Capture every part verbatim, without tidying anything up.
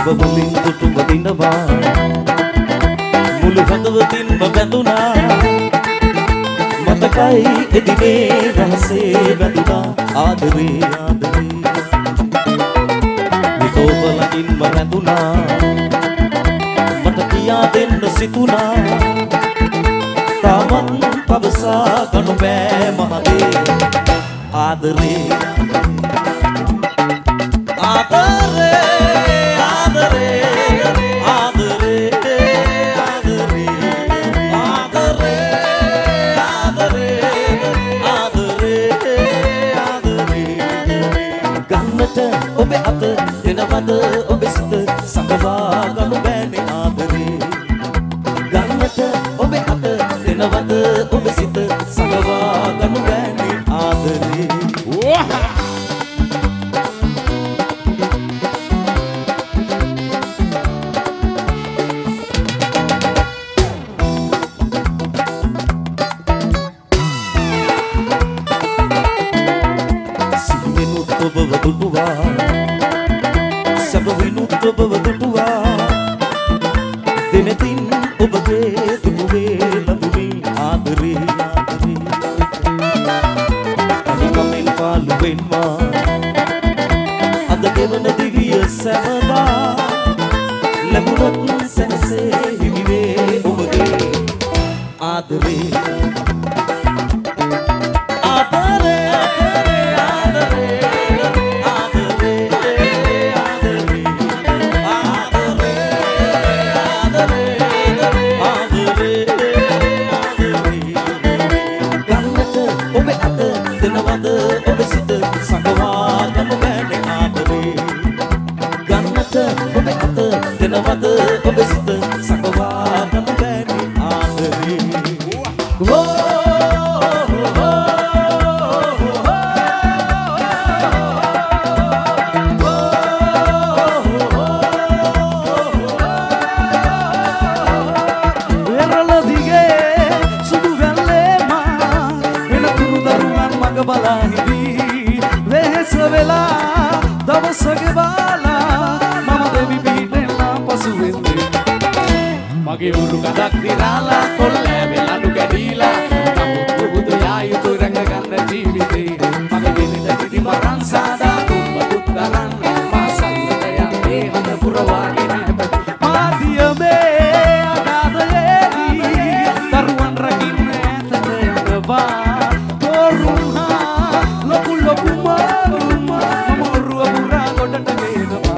ඔබ මුලින් දුටුව දිනවා මුළු හදවතින්ම බැඳුනා මතකයි එදිනේ රහසේ බැඳුනා ආදරේ ආදරේ විතෝප ළඟින්ම රැඳුනා මට කියා දෙන්න සිතුනා තාමත් පවසා ගනු බෑ මහදේ ආදරේ ආදරේ ඔබේ අත දෙනවද ඔබේ සිත සංගවා ගනු බෑනේ ආදරේ ගන්නට ඔබේ අත දෙනවද ඔබේ සිත සංගවා ගනු බෑනේ ආදරේ සිහිනුත් ඔබව දුටුවා සබවිනුත් ඔබව දුටුවා දෙනතින් ඔබගේ දුටුවේ ලැබුණේ ආදරේ ආදරේ අනිකමෙන් පාළුවෙන්වා අද ගෙවන දිවිය සැමදා ලැබුණොත් සැනසේ හිමිවේ ඔබගේ ආදරේ දෙනවද ඔබ සිත සංගවා ගනු බෑනේ ආදරේ වෙරළ දිගේ සුදු වැල්ලේමා වෙන කුරු දරුවන් මග බලා හිටි වෙහෙස වෙලා දවස ගෙවාලා මම දෙවි මගේ උරු කඩක් දිරාලා කොල්ලෑ වෙලඩු කැඩීලා නමුත් බුදු යායුතු රැඟ ගන්න ජීවිතේ මගේ ගෙලිට කිරි මරන් සාදා තුම්බ දුක්තරන් මාසයියට යන්නේ හද පුරවාගෙන මාදියමේ අගාධයේදී දරුවන් රකින්න ඇතට යනවා තොරුණා ලොකු ලොකු මාරුමා මොරුව පුරා ගොඩට ගේනවා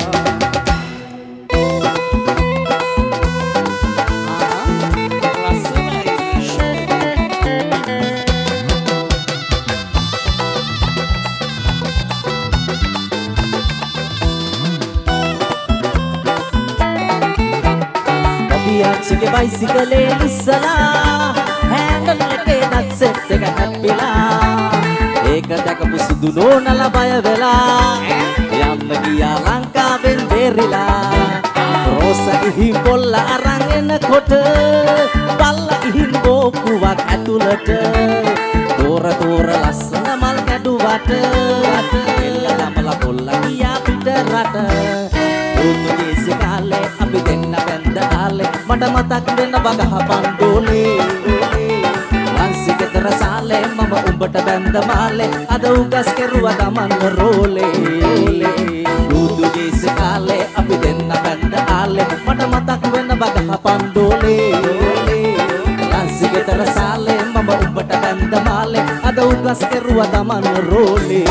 සිගේ බයිසිකලේ ඉස්සලා හැන්ඩල් එකේ දත් සෙට් එක හැප්පිලා ඒක දැකපු සුදු නෝනලා බය වෙලා යන්න ගියා ලංකාවෙන් බේරිලා රෝස ඉහින් පොල්ල අරන් එනකොට බල්ල ඉහින් බෝකුවක් ඇතුළට තෝර තෝර ලස්සන මල් කැඩුවට එල්ල ළමලා පොල්ල ගියා පිට රට උතුගේ සිකාලේ අපි දෙන්න බැඳ ආලේ මට මතක් වෙන වගහපන් දෝලේ ලන්සිකතර සාලේ මම උඹට බැඳ මාලේ අද උගස් කෙරුවා ගමන් රෝලේ උතුගේ සිකාලේ අපි දෙන්න බැඳ ආලේ මට මතක් වෙන වගහපන් දෝලේ ලන්සිකතර සාලේ මම උඹට බැඳ මාලේ අද උගස් කෙරුවා ගමන් රෝලේ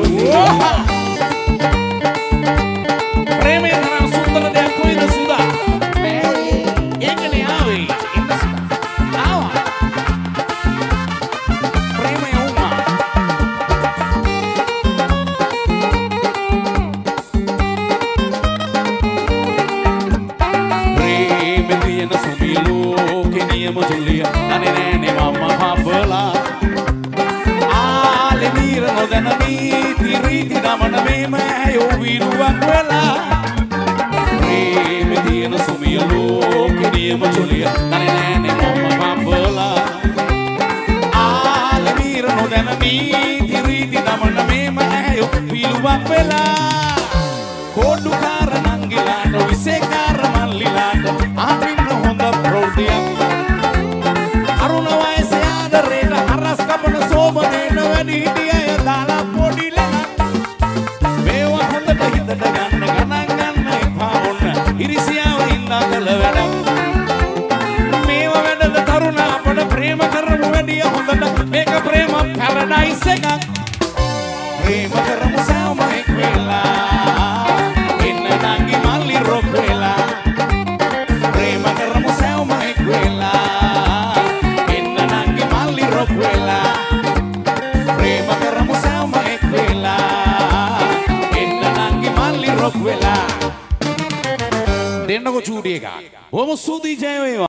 प्रेम धरा सुंदर दे कोई न सुदा एक ने आवे इन सुदा आवा प्रेम उमा प्रेम दिए न सुमिलो के नियम जुलिया नने नने मामा हाबला आले नीर नो दननी तिरीति दमन में मैं यो विरुवा वेला प्रेम दिए न सुमिलो के नियम जुलिया नने नने मामा हाबला आले नीर नो दननी तिरीति दमन में मैं यो विरुवा वेला कोडु कार नंगिला नो ඔෆිසේකාර මල්ලිලාට ආපින්න හොඳ ප්‍රවෘතියක් අරුණ වයසේ ආදරේට හරස් කපන සෝබනේට වැඩි හිටියය දාලා පොඩි ලෙනක් මේවා හොඳට හිතට ගන්න ගණන් ගන්න එපා ඔන්න ඉරිසියාව හින්දා කළ වැඩක් මේවා වැඩද තරුණ අපට ප්‍රේම කරමු වැඩිය හොඳට මේක ප්‍රේම පැරඩයිස් එකක් ප්‍රේම කරමු සෑම එක් වෙලා ඉන්න නංගි මල්ලි රොක් වෙලා ප්‍රේම කරමු සෑම එක් වෙලා ඉන්න නංගි මල්ලි රොක් වෙලා ප්‍රේම කරමු සෑම එක් වෙලා ඉන්න නංගි මල්ලි රොක් වෙලා දෙන්නකො චූටි එකක් බොහොම ස්තුතියි ජය වේවා